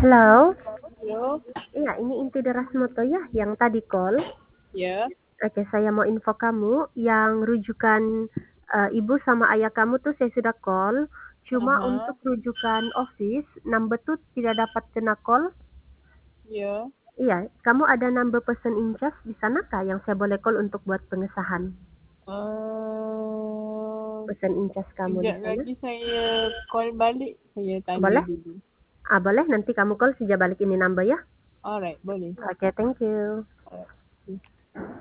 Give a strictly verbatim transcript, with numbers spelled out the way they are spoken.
Halo? Halo? Iya, ini inti Derasmoto ya, yang tadi call? Ya. Oke, saya mau info kamu, yang rujukan, eee, ibu sama ayah kamu tuh saya sudah call, cuma untuk Aha. rujukan office, number tuh tidak dapat kena call. Ya. Iya, kamu ada number person in charge di sana kah, yang saya boleh call untuk buat pengesahan? Eee, Person in charge kamu di kejap sana? lagi saya call balik, saya tanya Boleh? dulu. Ah, boleh, nanti kamu call sejak balik ini number ya? Alright, boleh. Oke, thank you. Alright.